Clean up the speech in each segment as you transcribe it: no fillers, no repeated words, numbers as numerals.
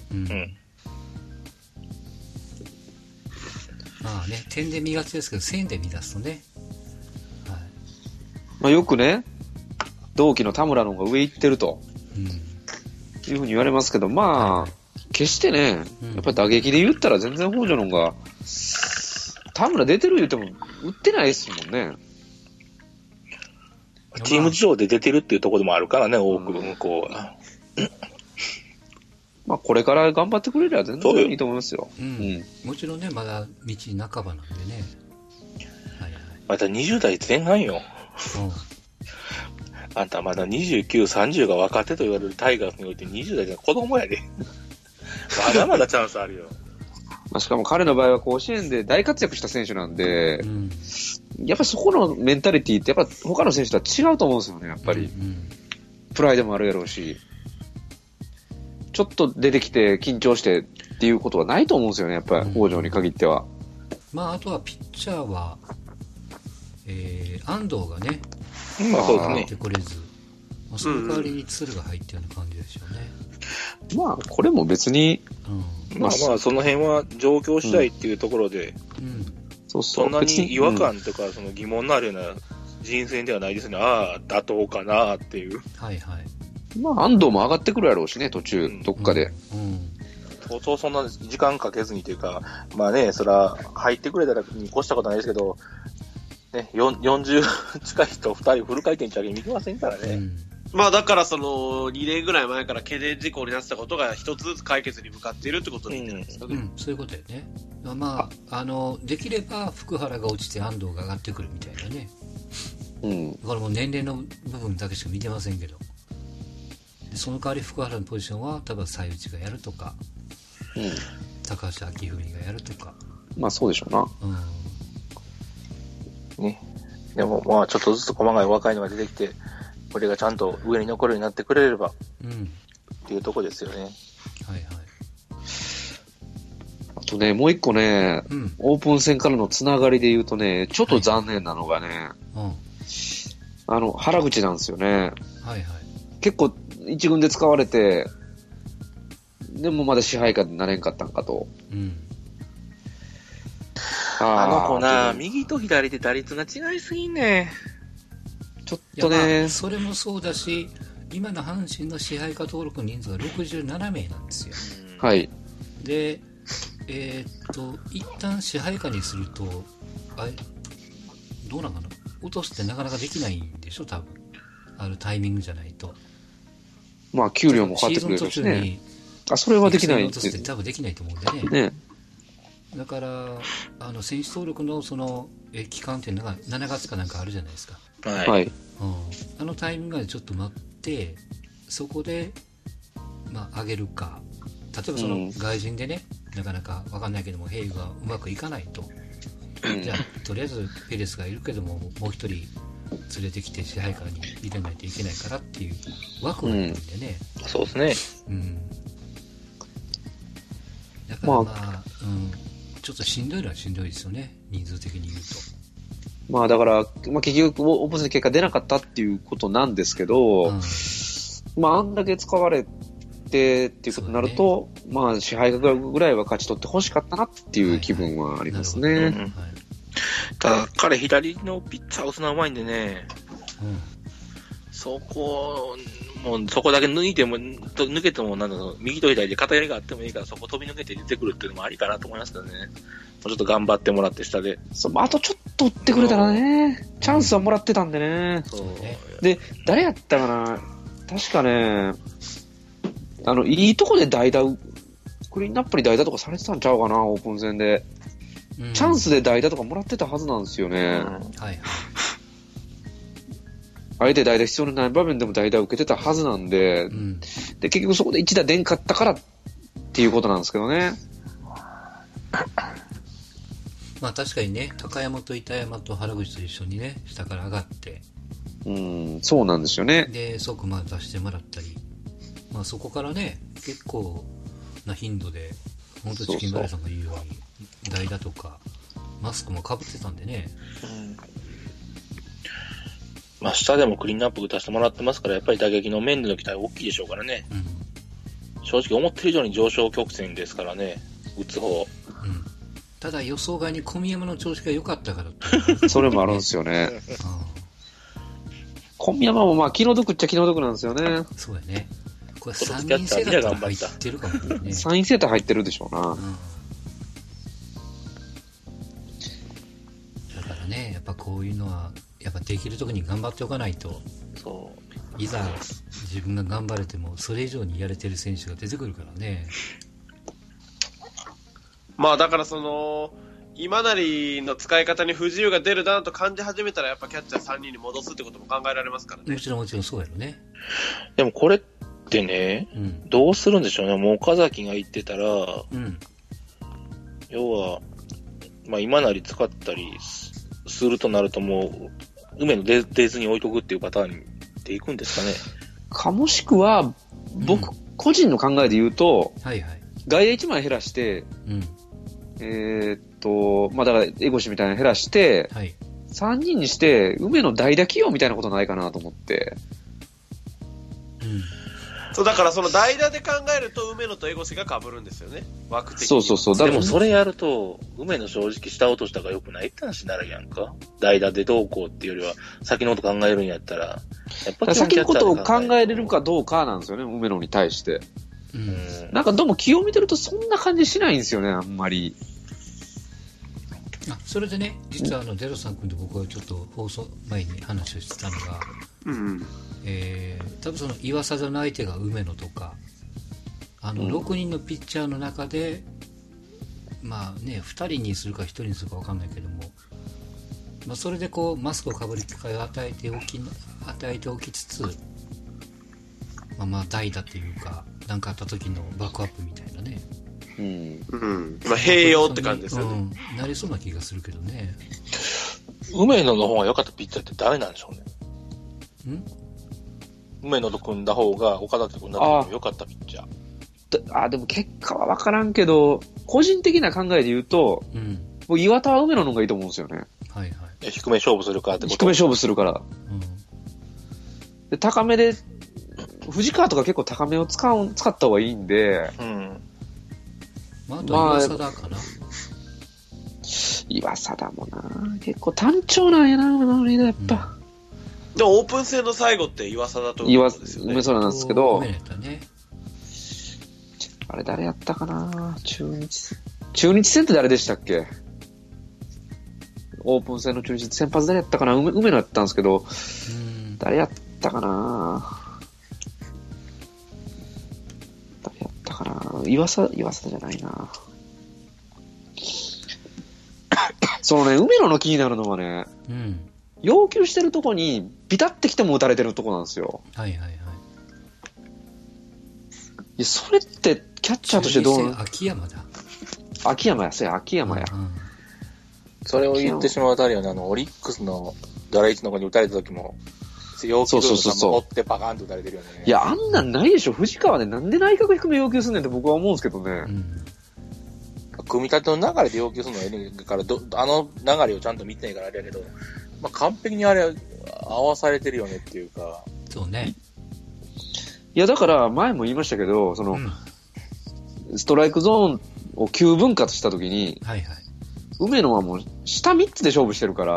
うん。まあね、点で見がちですけど、線で見出すとね。はい。 まあよくね、同期の田村の方が上行ってると。 うん。 いうふうに言われますけど、まあ、 はいはい、 決してね、やっぱり打撃で言ったら全然北条の方が、田村出てる言っても、打ってないですもんね。 チーム事情で出てるっていうところでもあるからね、多く向こうは。 まあ、これから頑張ってくれれば全然いいと思いますよ。 うん。もちろんね、まだ道半ばなんでね。はいはい。 まだ20代前半よ。あんたまだ29、30が若手と言われるタイガースにおいて20代じゃ子供やで。まだまだチャンスあるよ。 まあ、しかも彼の場合は甲子園で大活躍した選手なんで、やっぱりそこのメンタリティってやっぱ他の選手とは違うと思うんですよね、やっぱり。プライドもあるやろうし。ちょっと出てきて緊張してっていうことはないと思うんですよね、やっぱり北条に限っては。 まあ、あとはピッチャーは、安藤がね、 まあそうですね。 出てこれず、まあ、その代わりに鶴が入ってるような感じでしょうね。 まあ、これも別に、 まあまあ、その辺は状況次第っていうところで、そんなに違和感とかその疑問のあるような人選ではないですね。ああ、妥当かなっていう。 はいはい。 まあ、安藤も上がってくるやろうしね、途中、どっかで。 相当そんな時間かけずにというか、まあね、そら、入ってくれたらに越したことないですけど、ね、40近い人2人フル回転ちゃけに行きませんからね。 まあだからその2年ぐらい前から懸念事項になってたことが一つずつ解決に向かっているってことでいいんじゃないですかね。 そういうことだよね。まあ、できれば福原が落ちて安藤が上がってくるみたいなね。これも年齢の部分だけしか見てませんけど。その代わり福原のポジションは多分西内がやるとか、高橋明文がやるとか。 まあそうでしょうな。 ね。でもまあちょっとずつ細かい若いのが出てきて、これがちゃんと上に残るようになってくれれば、っていうとこですよね。はいはい。 あとね、もう一個ね、オープン戦からのつながりで言うとね、ちょっと残念なのがね、原口なんですよね。はいはい。結構一軍で使われて、でもまだ支配下になれんかったんかと。 あの子な、右と左で打率が違いすぎんね。 ちょっとね、 それもそうだし、今の阪神の支配下登録人数が67名なんですよ。 はい。 で、一旦支配下にすると、どうなんかな、落とすってなかなかできないんでしょ、多分。あるタイミングじゃないと。 まあ、給料も変わってくるしね。それはできない。 落とすって多分できないと思うんでね。だから、選手登録のその、期間っていうのが7月かなんかあるじゃないですか。 はい。 あのタイミングでちょっと待って、そこで、まあ、上げるか。例えばその外人でね、なかなか分かんないけども、ヘイがうまくいかないと。じゃあ、とりあえずペレスがいるけども、もう一人連れてきて支配下に入れないといけないからっていう枠がいるんでね。 そうですね。 だからまあ、ちょっとしんどいのはしんどいですよね、人数的に言うと。 まあだから、まあ、結局オープン戦の結果出なかったっていうことなんですけど、まああんだけ使われてっていうことになると、まあ支配下ぐらいは勝ち取ってほしかったなっていう気分はありますね。 ただ彼左のピッチャーを打つのはうまいんでね、そこだけ抜けてもなんだろう、右と左で偏りがあってもいいから、そこ飛び抜けて出てくるっていうのもありかなと思いますけどね。もうちょっと頑張ってもらって下で。 あとちょっと打ってくれたらね、チャンスはもらってたんでね。で、誰やったかな、確かね、いいとこで代打、クリーンナップに代打とかされてたんちゃうかな、オープン戦で。チャンスで代打とかもらってたはずなんですよね。あえて代打必要のない場面でも代打を受けてたはずなんで、で結局そこで一打出んかったからっていうことなんですけどね。 まあ確かにね、高山と板山と原口と一緒にね、下から上がって、 そうなんですよね。 で即まあ出してもらったり、まあそこからね、結構な頻度で、本当チキンバレーさんが言うように代打とかマスクも被ってたんでね。 まあ下でもクリーンナップ打たせてもらってますから、やっぱり打撃の面での期待大きいでしょうからね。 正直思ってる以上に上昇曲線ですからね、打つ方。 ただ予想外に小宮山の調子が良かったからってそれもあるんですよね。小宮山もまあ気の毒っちゃ気の毒なんですよね。 そうやね。これ3人制だったら入ってるかもね。 3人制だったら入ってるでしょうな。 だからね、やっぱこういうのはやっぱできるとこに頑張っておかないと、いざ自分が頑張れてもそれ以上にやれてる選手が出てくるからね。 まあだから今成の使い方に不自由が出るなと感じ始めたらやっぱキャッチャー3人に戻すってことも考えられますからね。 もちろんそうやろね。 でもこれってね、どうするんでしょうね。もう岡崎が言ってたら、要は、まあ今成使ったりするとなるともう、梅野出ずに置いとくっていうパターンでいくんですかね。 かもしくは、僕、個人の考えで言うと、外野1枚減らして、まあだから、江越みたいなの減らして、3人にして、梅野代打起用みたいなことないかなと思って。 そう、だから代打で考えると、梅野と江越が被るんですよね。枠的に。 そう。 でもそれやると、梅野正直下落としたが良くないって話になるやんか。代打でどうこうっていうよりは、先のこと考えるんやったら、やっぱ先のことを考えれるかどうかなんですよね、梅野に対して。なんかどうも気を見てるとそんな感じしないんですよね、あんまり。 それでね、実はデロさん君と僕はちょっと放送前に話をしてたのが、多分岩貞の相手が梅野とか、6人のピッチャーの中で、まあね、2人にするか1人にするか分かんないけども、まあ、それでこうマスクをかぶる機会を与えておきつつ、まあ代打っていうか、何かあった時のバックアップみたいなね。 まあ併用って感じですよね。 なりそうな気がするけどね。 梅野の方が良かったピッチャーって誰なんでしょうね。梅野と組んだ方が岡田と組んだ方が良かったピッチャー。 でも結果は分からんけど、個人的な考えで言うと、もう岩田は梅野の方がいいと思うんですよね。 低め勝負するかってこと。 低め勝負するから。で高めで、藤川とか結構高めを使った方がいいんで、 あと岩貞かな。 岩貞もな、結構単調なんやな、梅野のリーダーやっぱ。 でもオープン戦の最後って岩貞と梅野ですよね。 梅空なんですけど、 ね、 あれ誰やったかな、中日戦って誰でしたっけ。オープン戦の中日先発誰やったかな、梅野やったんですけど、誰やったかな、岩佐じゃないな。梅野の気になるのはね、要求してるとこにビタってきても打たれてるとこなんですよ。それってキャッチャーとしてどう？ 秋山や。 それを言ってしまうあたりはオリックスの誰一の子に打たれた時も。要求するの持ってパカーンと打たれてるよね。 いや、あんなんないでしょ。藤川でなんで内角低め要求すんねんって僕は思うんですけどね。 組み立ての流れで要求するのはええから、あの流れをちゃんと見てないからあれやけど、まあ、完璧にあれ合わされてるよねっていうか。 そうね。 いや、だから前も言いましたけど、ストライクゾーンを9分割したときに、梅野はもう下3つで勝負してるから、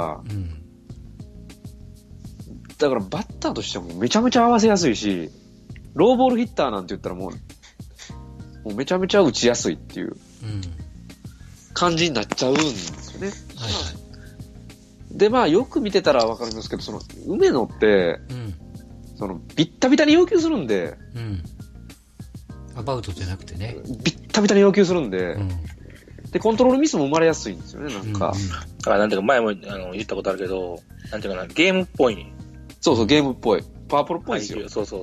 だからバッターとしてもめちゃめちゃ合わせやすいし、ローボールヒッターなんて言ったらもうめちゃめちゃ打ちやすいっていう感じになっちゃうんですよね。で、まあよく見てたらわかりますけど、梅野って、ビッタビタに要求するんで、 アバウトじゃなくてね。 ビッタビタに要求するんで、で、コントロールミスも生まれやすいんですよね、なんか。 なんていうか前も言ったことあるけど、なんていうかな、ゲームっぽい。 そう、ゲームっぽい。パワープロっぽいですよ。 そう。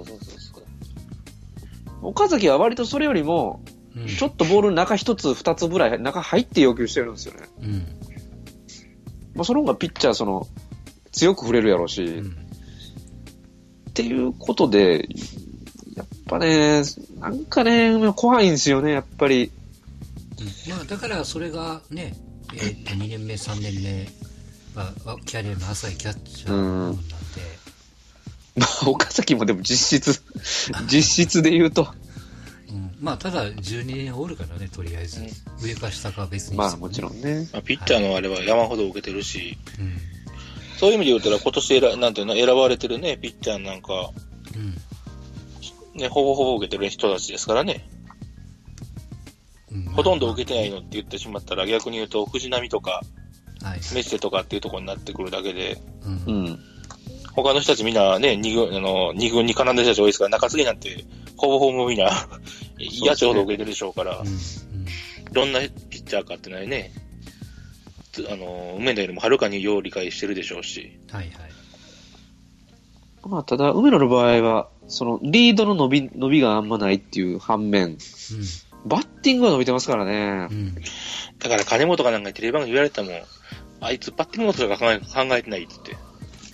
岡崎は割とそれよりも、ちょっとボール中一つ二つぐらい中入って要求してるんですよね。まあその方がピッチャー強く振れるやろうし、っていうことで、やっぱね、なんかね、怖いんですよね、やっぱり。 まあだからそれがね、2年目、3年目、キャリアの浅いキャッチャーなんで。 まあ岡崎もでも実質で言うと、 まあただ12人おるからね、とりあえず、上か下かは別に、 まあもちろんね、 まあ、ピッチャーのあれは山ほど受けてるし、そういう意味で言うたら今年なんていうの選ばれてるねピッチャーなんか、ね、ほぼほぼ受けてる人たちですからね、ほとんど受けてないのって言ってしまったら逆に言うと藤浪とか、メッセとかっていうところになってくるだけで、他の人たちみんなね、二軍に絡んでる人たち多いですから、中継ぎなんてほぼほぼみんな野手ほど受けてるでしょうから、どんなピッチャーかってのはね、梅野よりもはるかによう理解してるでしょうし。 まあただ梅野の場合はそのリードの伸びがあんまないっていう反面、バッティングは伸びてますからね。 だから金本かなんかにテレビ番組言われたもん、あいつバッティングのことしか考えてないって言って。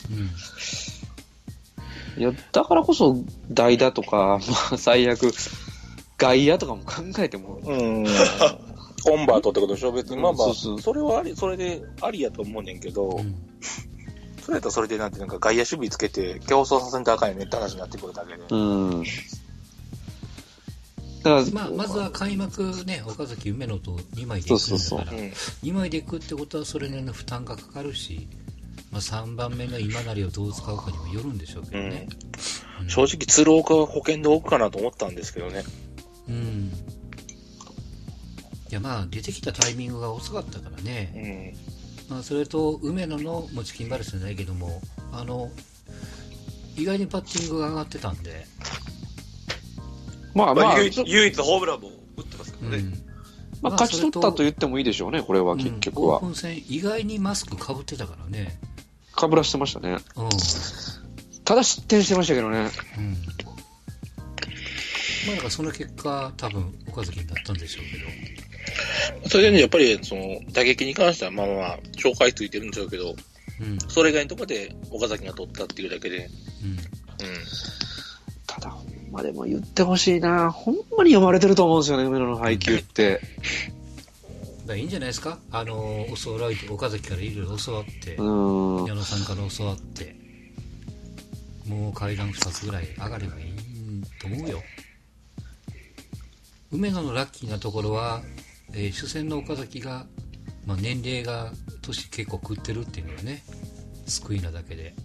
いやだからこそ代打とか、まあ、最悪外野とかも考えても、 コンバートってことでしょ別に。まあまあそれはそれでありやと思うねんけど、それやったらそれでなんか外野守備つけて競争させんとあかんよねって話になってくるだけで。 だからまずは開幕ね、岡崎梅野と2枚でいくんだから、2枚でいくってことはそれなりの負担がかかるし、まあ、3番目の今成をどう使うかにもよるんでしょうけどね。 正直鶴岡は保険で置くかなと思ったんですけどね。 いやまあ出てきたタイミングが遅かったからね。まあ、それと梅野の持ち金バレスじゃないけども、意外にパッティングが上がってたんで、 まあ唯一ホームランも打ってますからね。 まあ勝ち取ったと言ってもいいでしょうね、これは結局は。 オープン戦意外にマスクかぶってたからね。 かぶらしてましたね。ただ失点してましたけどね。 まあだからその結果多分岡崎になったんでしょうけど。 それでねやっぱりその打撃に関してはまあまあ紹介ついてるんでしょうけど、それ以外のところで岡崎が取ったっていうだけで。 ただまあでも言ってほしいな、ほんまに読まれてると思うんですよね、梅野の配球って。 いいんじゃないですか、教わられて岡崎からいろいろ教わって、矢野さんから教わって、もう階段2つぐらい上がればいいと思うよ。梅野のラッキーなところは、主戦の岡崎が、まあ、年齢が年結構食ってるっていうのがね、救いなだけで。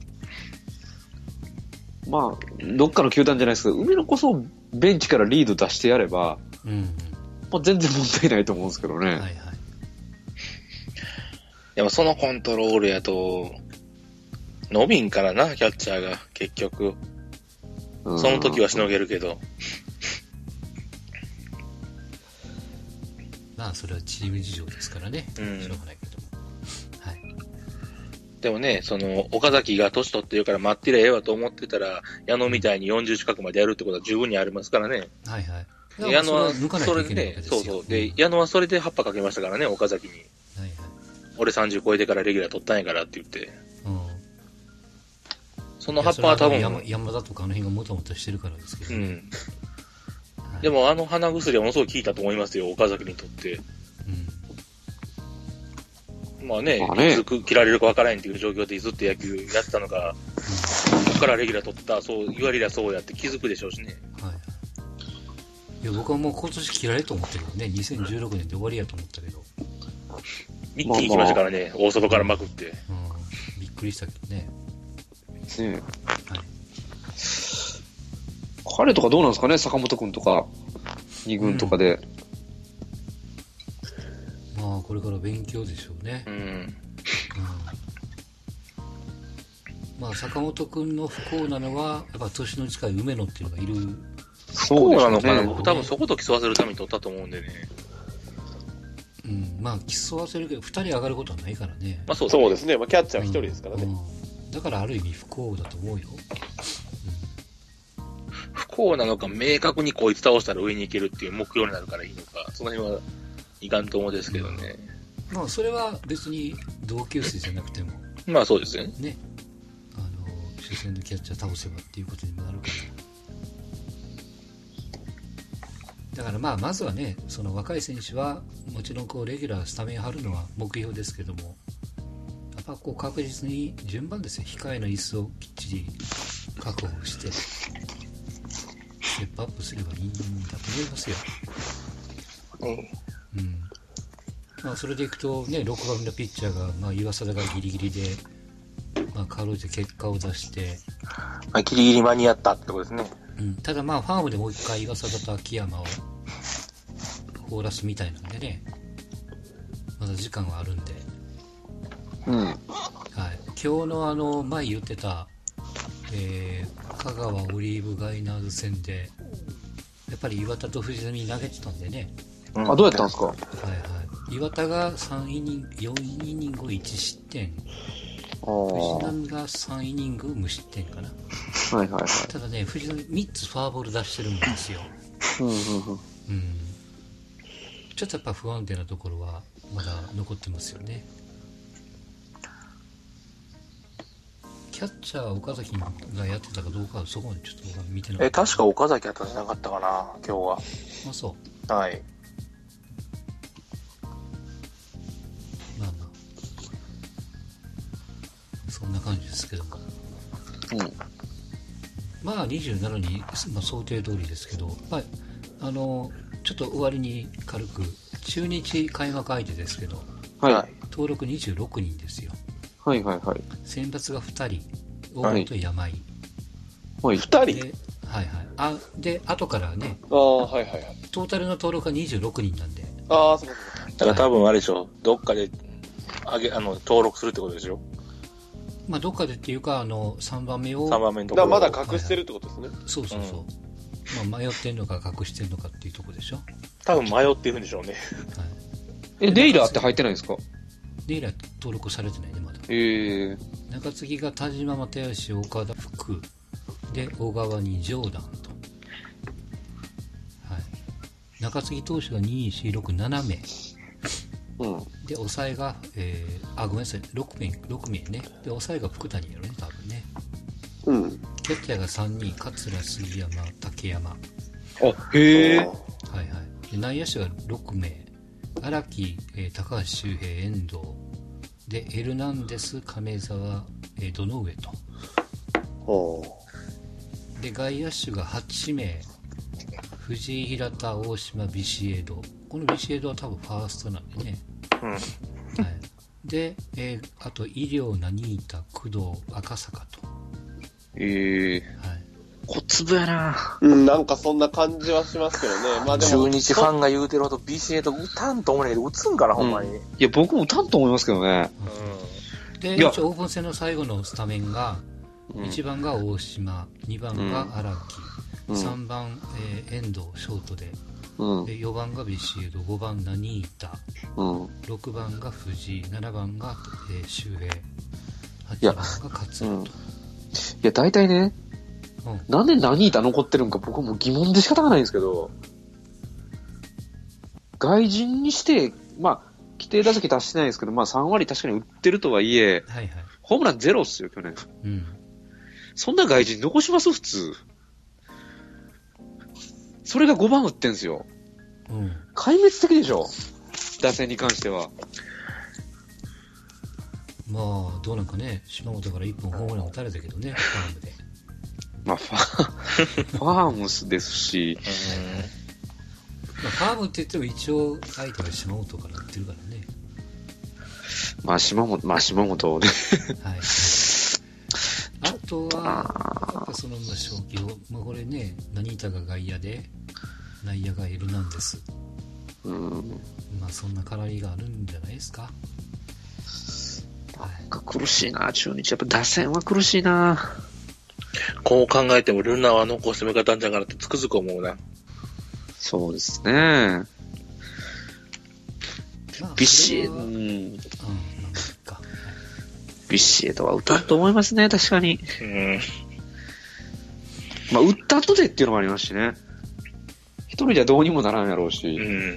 まあどっかの球団じゃないですけど、梅野こそベンチからリード出してやれば、まあ、全然問題ないと思うんですけどね。 でもそのコントロールやと伸びんからな、キャッチャーが結局。その時はしのげるけど。 まあそれはチーム事情ですからね、しょうがないけども。 でもね、その岡崎が年取ってるから待ってりゃええわと思ってたら、矢野みたいに40近くまでやるってことは十分にありますからね。矢野はそれでね、で矢野はそれで葉っぱかけましたからね、岡崎に。俺30超えてからレギュラー取ったんやからって言って。その葉っぱは多分山田とかあの辺がもたもたしてるからですけどね。 でも鼻薬はものすごい効いたと思いますよ、岡崎にとって。まあね、いつ切られるか分からへんっていう状況でずっと野球やってたのが、ここからレギュラー取った、そう言われりゃそうやって気づくでしょうしね。 いや僕はもう今年切られると思ってるけどね、2016年で終わりやと思ったけど。 一気に行きましたからね、大外からまくって。 びっくりしたけどね。 彼とかどうなんですかね、坂本君とか、2軍とかで。 まあこれから勉強でしょうね。まあ坂本君の不幸なのはやっぱ年の近い梅野っていうのがいる。 そうなのかな、僕多分そこと競わせるために取ったと思うんでね。 まあ競わせるけど2人上がることはないからね。 まあそうですね、まあ、キャッチャー1人ですからね。 だからある意味不幸だと思うよ。 不幸なのか、明確にこいつ倒したら上に行けるっていう目標になるからいいのか、その辺はいかんと思うんですけどね。 まあそれは別に同級生じゃなくてもまあそうですよね。 主戦のキャッチャー倒せばっていうことにもなるから。だからまあまずはね、その若い選手はもちろんこうレギュラースタメン張るのは目標ですけども、やっぱこう確実に順番ですよ。控えの椅子をきっちり確保して、 ステップアップすればいいんだと思いますよ。まあ、それでいくとね、6番目のピッチャーが、まあ、岩貞がギリギリで、まあ、かろうじて結果を出して、 まあ、ギリギリ間に合ったってことですね。 ただまあ、ファームでもう一回岩貞と秋山を放らすみたいなんでね、まだ時間はあるんで、はい、今日の前言ってた、香川オリーブガイナーズ戦で、やっぱり岩田と藤浪投げてたんでね。 どうやったんですか？ 岩田が4イニング1失点。藤浪が3イニング無失点かな。ただね、藤浪3つフォアボール出してるんですよ。ちょっとやっぱ不安定なところはまだ残ってますよね。キャッチャー岡崎がやってたかどうかはそこまでちょっと見てなかった。 確か岡崎やったんじゃなかったかな、今日は。 あ、そう。 はい。 まあまあ、そんな感じですけども。まあ27に、まあ、想定通りですけど、まあ、ちょっと終わりに軽く、中日開幕相手ですけど、登録26人ですよ。先発が2人、大野と山井。 2人で、で、後からね、トータルの登録が26人なんで。 そうか。 だから多分あれでしょ、どっかで登録するってことでしょ。 まあ、どっかでっていうか、3番目を。 3番目のところ。 まだ隠してるってことですね。 そうそうそう。まあ、迷ってんのか隠してんのかっていうところでしょ。 多分迷ってるんでしょうね。 レイラーって入ってないんですか？ レイラー登録されてないね、まだ。中継ぎが田島又吉、岡田福で、小川にジョーダンと。中継ぎ投手が2、4、6、7名。で、抑えが、ごめんなさい、6名ね。で、抑えが福谷やろね、多分ね。キャッチャーが3人、桂、杉山、竹山。で、内野手が6名。荒木、高橋周平、遠藤。で、エルナンデス、亀沢、堂上と。で、外野手が8名。藤井、平田、大島、ビシエド。このビシエドは多分ファーストなんでね。で、あと、医療、何田、工藤、赤坂と。 小粒やな。 なんかそんな感じはしますけどね。まあでも。 中日ファンが言うてるほどビシエド打たんと思うねんけど、打つんかな、ほんまに。 いや、僕も打たんと思いますけどね。 で、一応オープン戦の最後のスタメンが、1番が大島、2番が荒木、3番、遠藤、ショートで、4番がビシエド、5番何田、6番が藤井、7番が、周平、8番が桂と。 いや、大体ね、なんで何田残ってるんか僕はもう疑問で仕方がないんですけど、外人にして、まあ、規定打席達してないですけど、まあ3割確かに打ってるとはいえ、ホームラン0っすよ、去年。そんな外人残します普通。それが5番打ってんすよ。壊滅的でしょ、打線に関しては。 まあ、どうなんかね、島本から1本ホームラン打たれたけどね、ファームで。 まあ、ファームスですし、 まあ、ファームって言っても一応相手が島本から打ってるからね。 まあ、島本をね。 あとは、やっぱその、まあ、正気を、まあ、これね、何田が外野で、内野がエルナンデス。まあ、そんな絡みがあるんじゃないですか。 なんか苦しいな、中日。やっぱ打線は苦しいな。 こう考えてもルナは残してもよかったんじゃからってつくづく思うな。 そうですね。ビシエド、ビシエドは打たんと思いますね、確かに。まあ、打った後でっていうのもありますしね。一人じゃどうにもならんやろうし。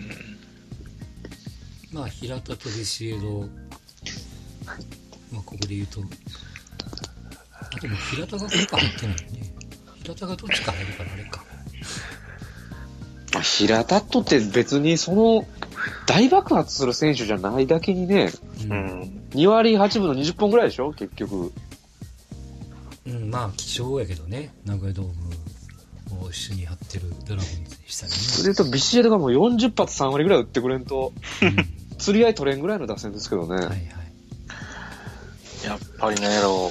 まあ、平田とビシエド、まあ、ここで言うと、あ、でも平田がこれか入ってないね。平田がどっちか入るからあれか。 まあ、平田とって別にその大爆発する選手じゃないだけにね、2割8分の20本ぐらいでしょ結局。 まあ貴重やけどね、名古屋ドームを一緒にやってるドラゴンズでしたね。 それで言うとビシエドがもう40発3割ぐらい打ってくれんと、釣り合い取れんぐらいの打線ですけどね。はいはい。 やっぱりなんやろ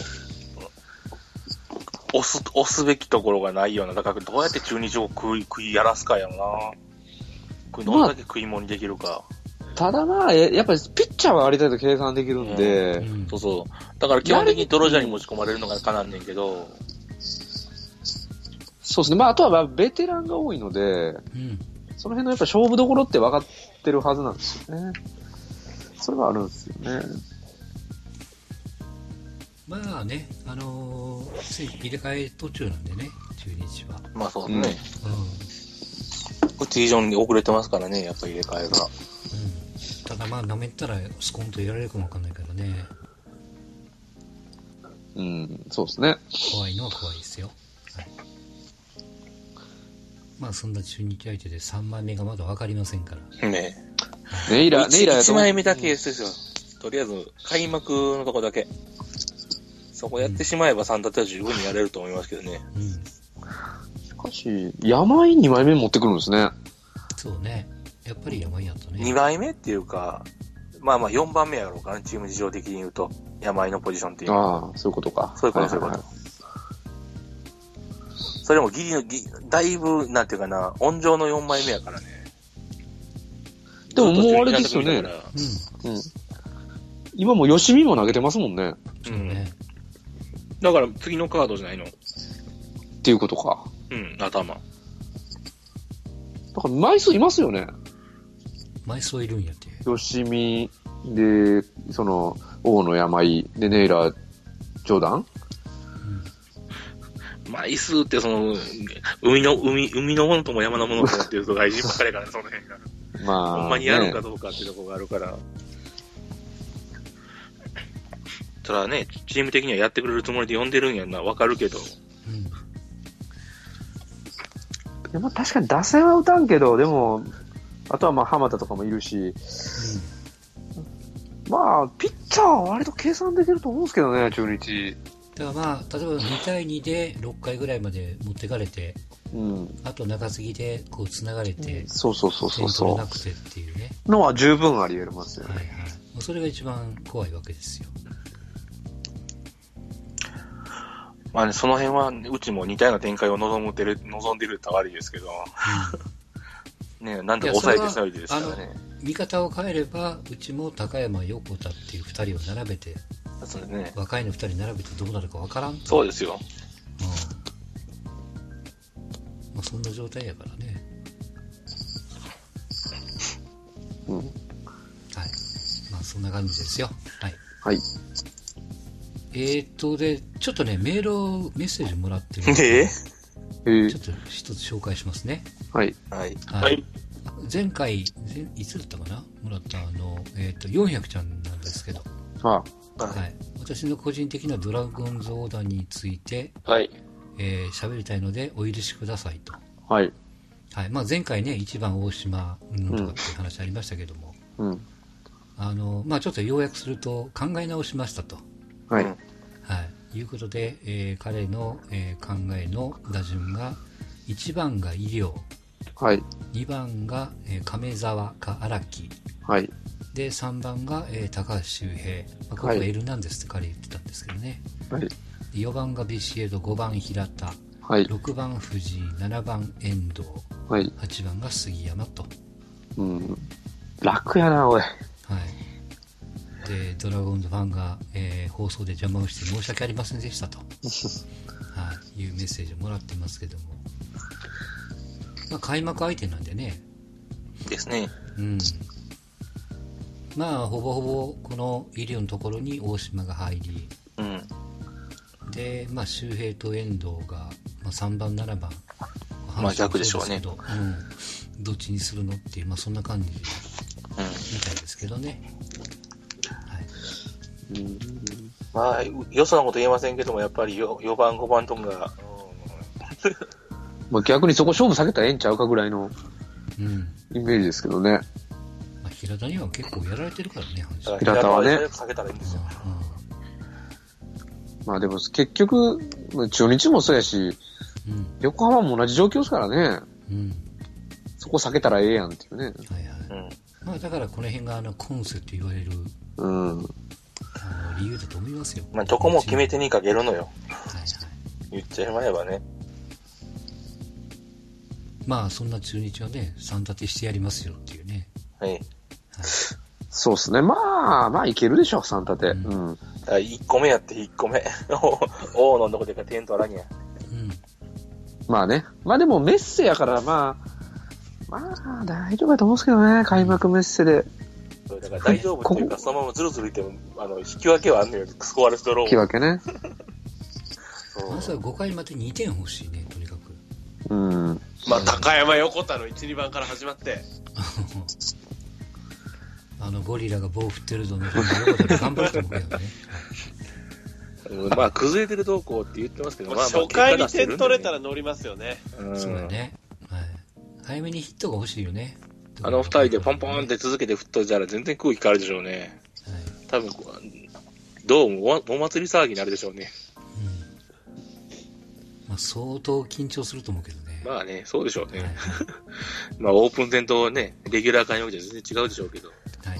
押すべきところがないような。だからどうやって中日を食いやらすかやろな。どれだけ食い物にできるか。 ただまあ、やっぱりピッチャーはありたいと計算できるんで、 そうそう。だから基本的に泥茶に持ち込まれるのがかなんねんけど。 そうですね。まあ、あとはまあベテランが多いので、その辺のやっぱ勝負どころって分かってるはずなんですよね。それはあるんですよね。 まあね、入れ替え途中なんでね、中日は。 まあそうですね。こっち非常に遅れてますからね、やっぱり入れ替えが。 ただまあ、舐めたらスコンとやられるかもわかんないからね。 そうですね。 怖いのは怖いですよ。はい、まあそんな中日相手で3枚目がまだ分かりませんから。 ねえ。ネイラー 1枚目だけですよ。とりあえず開幕のとこだけ。そこやってしまえば3だったら十分にやれると思いますけどね。 しかし、山井2枚目持ってくるんですね。 そうね。やっぱり山井やったね。 2枚目っていうか、まあまあ4番目やろうかな、チーム事情的に言うと。山井のポジションっていうのは。 ああ、そういうことか。 そういうこと、そういうこと。それもだいぶ、なんていうかな、温情の4枚目やからね。 でももうあれですよね。今も吉見も投げてますもんね。 そうね。 だから次のカードじゃないのっていうことか。 頭。 だから枚数いますよね。 枚数いるんやって。 吉見で、大野山井で、ネイラー、ジョーダン、 枚数って海のものとも山のものともっていうと大事ばっかりからね、その辺が。まあ、ほんまにやるかどうかっていうところがあるから。それはね、チーム的にはやってくれるつもりで呼んでるんやな、わかるけど。 でも確かに打線は打たんけど、でも、あとはまあ浜田とかもいるし、まあ、ピッチャーは割と計算できると思うんですけどね、中日。 だからまあ、例えば2対2で6回ぐらいまで持ってかれて、あと中継ぎでこう繋がれて、 そうそう。 点取れなくてっていうね。 のは十分あり得ますよね。 はいはい。それが一番怖いわけですよ。 まあね、その辺は、うちも似たような展開を望んでるって悪いですけど、ね、なんとか抑えてされてですからね。 見方を変えれば、うちも高山、横田っていう2人を並べて、 そうですね、 若いの2人並べてどうなるかわからんと。 そうですよ。 まあ、そんな状態やからね。はい。まあ、そんな感じですよ。はい。 はい。 で、ちょっとね、メッセージもらってるので、ちょっと一つ紹介しますね。 はい。 前回、いつだったかなもらった400ちゃんなんですけど、はい。私の個人的なドラゴンズオーダーについて、喋りたいのでお許しくださいと。はい。はい。まあ前回ね、1番大島とかっていう話ありましたけども、まあちょっと要約すると考え直しましたと。はい。いうことで、彼の、考えの打順が、1番が医療、2番が、亀沢か荒木、で、3番が、高橋周平、ここはエルナンデスって彼言ってたんですけどね。4番がビシエド、5番平田、6番藤井、7番遠藤、8番が杉山と。 楽やな、おい。 でドラゴンズファンが、放送で邪魔をして申し訳ありませんでしたと、いうメッセージをもらってますけども、まあ、開幕相手なんでね。 ですね。 まあほぼほぼこの医療のところに大島が入り、で、まあ、周平と遠藤が、まあ、3番7番まあ逆でしょうね。 どっちにするのっていう、まあ、そんな感じみたいですけどね。 まあ、よそなこと言えませんけども、やっぱり4番、5番とかが、 まあ逆にそこ勝負避けたらええんちゃうかぐらいのイメージですけどね。 まあ、平田には結構やられてるからね、 平田はね。 避けたらいいんですよ。 まあでも結局、中日もそうやし、 横浜も同じ状況ですからね。 うん。 そこ避けたらええやんっていうね。はいはい。まあだからこの辺が今世と言われる、理由だと思いますよ。 まあどこも決め手にかけるのよ。はいはい。言っちゃいまえばね。 まあそんな中日はね、3立てしてやりますよっていうね。 はい。はい、 そうですね。まあいけるでしょ、3立て。うん。 1個目やって1個目。大野のとこでか点取らにゃ。うん。 まあね。まあでもメッセやからまあ大丈夫だと思うんですけどね、開幕メッセで。 だから大丈夫っていうか、そのままズルズルいっても、引き分けはあんのよ、スコアレスドロー。 引き分けね。 まずは5回まで2点欲しいね、とにかく。 まあ、高山横田の1、2番から始まって。 ゴリラが棒振ってるぞね、横田で頑張ると思うけどね。 まあ、崩れてる動向って言ってますけど、まあ、 初回に点取れたら乗りますよね。 そうだね。はい。早めにヒットが欲しいよね。 2人でポンポンって続けて振っといたら全然空気変わるでしょうね。はい、多分、どうもお祭り騒ぎになるでしょうね。 まあ、相当緊張すると思うけどね。 まあね、そうでしょうね。はい、まあ、オープン戦とね、レギュラー間において全然違うでしょうけど。はい。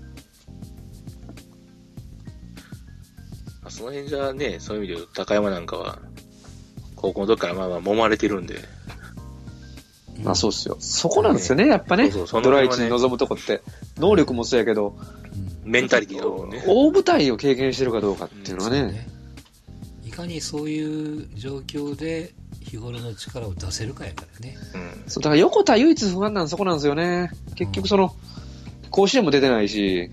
まあ、その辺じゃね、そういう意味で言うと、高山なんかは、高校の時からまあ揉まれてるんで。 まあそうっすよ。そこなんですよね、やっぱね。ドラ1に臨むとこって。能力もそうやけど、 メンタリティだもんね。 大舞台を経験してるかどうかっていうのはね。 いかにそういう状況で日頃の力を出せるかやからね。 そうだから横田唯一不安なのそこなんですよね。結局甲子園も出てないし。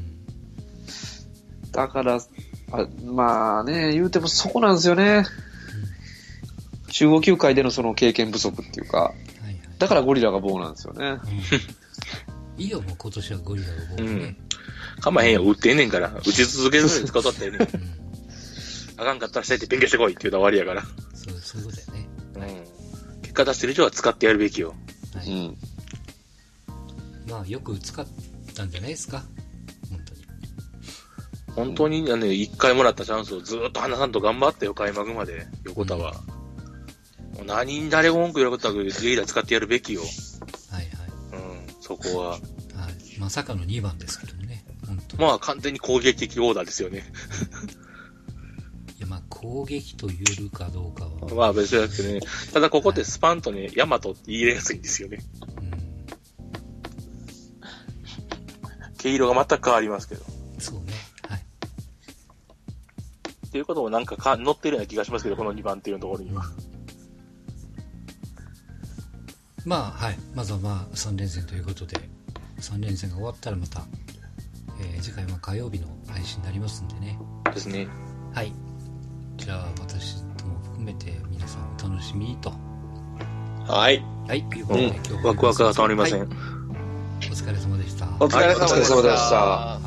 だからまあね、言うてもそこなんですよね。中央球界でのその経験不足っていうか。だからゴリラが棒なんですよね。 いいよ、もう今年はゴリラが棒ね。 かまへんよ、打ってんねんから。打ち続けるのに使うとったよね。あかんかったらしてって勉強してこいって言うと終わりやから。 そういうことだよね。 結果出してる以上は使ってやるべきよ。 まあ、よく使ったんじゃないですか。 本当に1回もらったチャンスをずっと離さんと頑張ったよ、開幕まで。横田は。誰も文句言わなかったけど、レギュラー使ってやるべきよ。はいはい。そこは。はい。 まさかの2番ですけどね。 本当まあ、完全に攻撃的オーダーですよね。 いや、まあ、攻撃と言えるかどうかは。 まあ、別だけどね。ただ、ここでスパンとね、ヤマトって言いやすいんですよね。毛色が全く変わりますけど。 そうね。はい。 っていうこともなんか乗ってるような気がしますけど、この2番っていうところには。 まあ、はい。まずはまあ、3連戦ということで、3連戦が終わったらまた、次回は火曜日の配信になりますんでね。 ですね。 はい。じゃあ、私とも含めて皆さんお楽しみにと。 はい。 はい。ということで、今日ワクワクが止まりません。 お疲れ様でした。 お疲れ様でした。